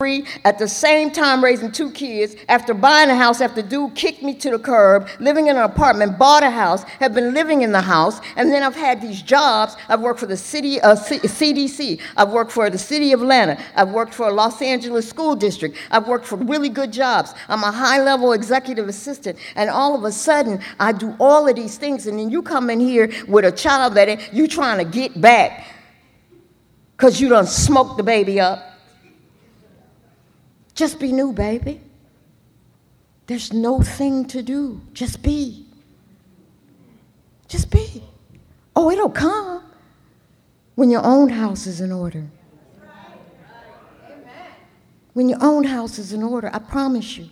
free, at the same time raising 2 kids, after buying a house, after dude kicked me to the curb, living in an apartment, bought a house, have been living in the house, and then I've had these jobs. I've worked for the city of CDC. I've worked for the city of Atlanta. I've worked for a Los Angeles school district. I've worked for really good jobs. I'm a high-level executive assistant, and all of a sudden, I do all of these things, and then you come in here with a child that you trying to get back because you done smoked the baby up. Just be new, baby. There's no thing to do. Just be. Just be. Oh, it'll come when your own house is in order. When your own house is in order, I promise you.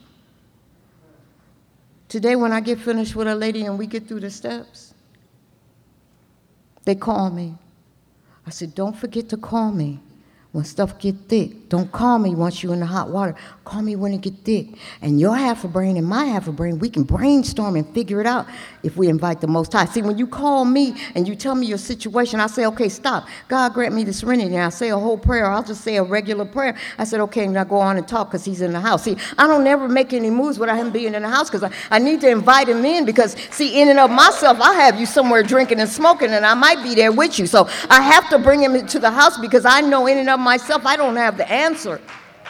Today, when I get finished with a lady and we get through the steps, they call me. I said, don't forget to call me when stuff get thick. Don't call me once you're in the hot water. Call me when it get thick. And your half a brain and my half a brain, we can brainstorm and figure it out if we invite the Most High. See, when you call me and you tell me your situation, I say, okay, stop. God grant me the serenity. And I say a whole prayer. I'll just say a regular prayer. I said, okay, now go on and talk because he's in the house. See, I don't ever make any moves without him being in the house because I need to invite him in because, see, in and of myself, I have you somewhere drinking and smoking and I might be there with you. So I have to bring him into the house because I know in and of myself I don't have the answer.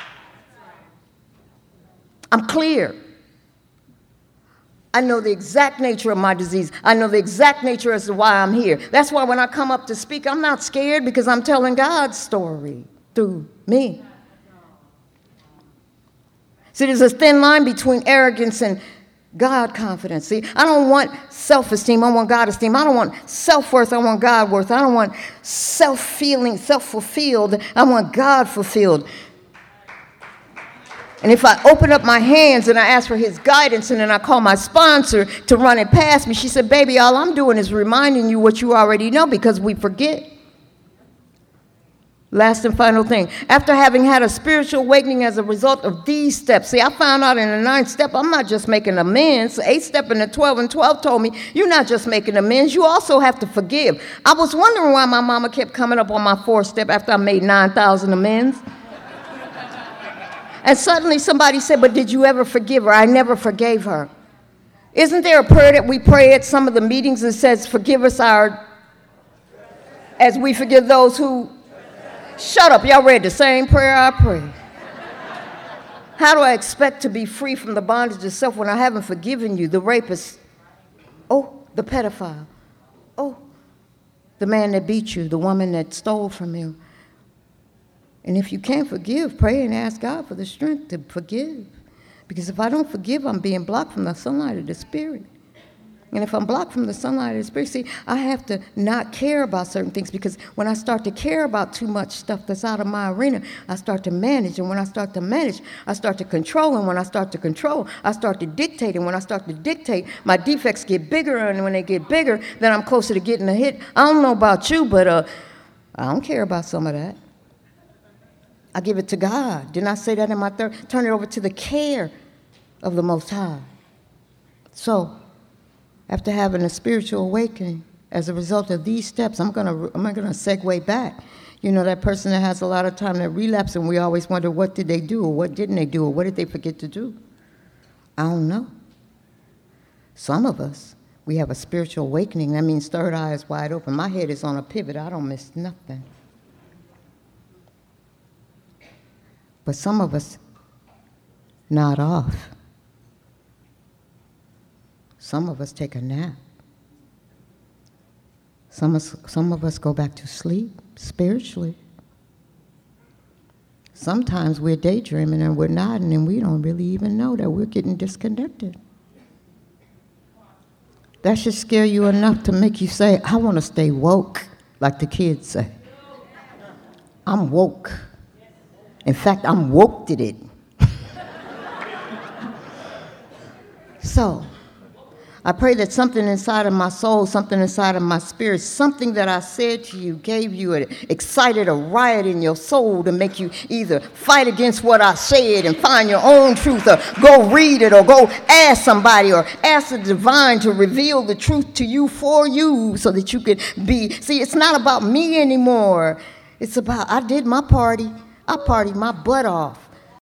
I'm clear. I know the exact nature of my disease. I know the exact nature as to why I'm here. That's why when I come up to speak, I'm not scared because I'm telling God's story through me. See, there's a thin line between arrogance and God confidence. See, I don't want self-esteem. I want God esteem. I don't want self-worth. I want God worth. I don't want self-feeling, self-fulfilled. I want God fulfilled. And if I open up my hands and I ask for his guidance and then I call my sponsor to run it past me, she said, baby, all I'm doing is reminding you what you already know because we forget. Last and final thing. After having had a spiritual awakening as a result of these steps, see, I found out in the 9th step, I'm not just making amends. The 8th step and the 12 and 12 told me, you're not just making amends, you also have to forgive. I was wondering why my mama kept coming up on my 4th step after I made 9,000 amends. And suddenly somebody said, but did you ever forgive her? I never forgave her. Isn't there a prayer that we pray at some of the meetings that says, forgive us as we forgive those who... Shut up, y'all read the same prayer I pray. How do I expect to be free from the bondage of self when I haven't forgiven you, the rapist? Oh, the pedophile. Oh, the man that beat you, the woman that stole from you. And if you can't forgive, pray and ask God for the strength to forgive. Because if I don't forgive, I'm being blocked from the sunlight of the Spirit. And if I'm blocked from the sunlight of the Spirit, see, I have to not care about certain things because when I start to care about too much stuff that's out of my arena, I start to manage. And when I start to manage, I start to control. And when I start to control, I start to dictate. And when I start to dictate, my defects get bigger. And when they get bigger, then I'm closer to getting a hit. I don't know about you, but I don't care about some of that. I give it to God. Didn't I say that in my third? Turn it over to the care of the Most High. So, after having a spiritual awakening, as a result of these steps, I'm gonna segue back. You know, that person that has a lot of time that relapse, and we always wonder, what did they do, or what didn't they do, or what did they forget to do? I don't know. Some of us, we have a spiritual awakening. That means third eye is wide open. My head is on a pivot. I don't miss nothing. But some of us nod off. Some of us take a nap. Some of us go back to sleep spiritually. Sometimes we're daydreaming and we're nodding and we don't really even know that we're getting disconnected. That should scare you enough to make you say, I want to stay woke, like the kids say. I'm woke. In fact, I'm woke to it. So, I pray that something inside of my soul, something inside of my spirit, something that I said to you gave you excited a riot in your soul to make you either fight against what I said and find your own truth, or go read it, or go ask somebody, or ask the divine to reveal the truth to you for you so that you could be. See, it's not about me anymore. It's about, I did my party. I partied my butt off.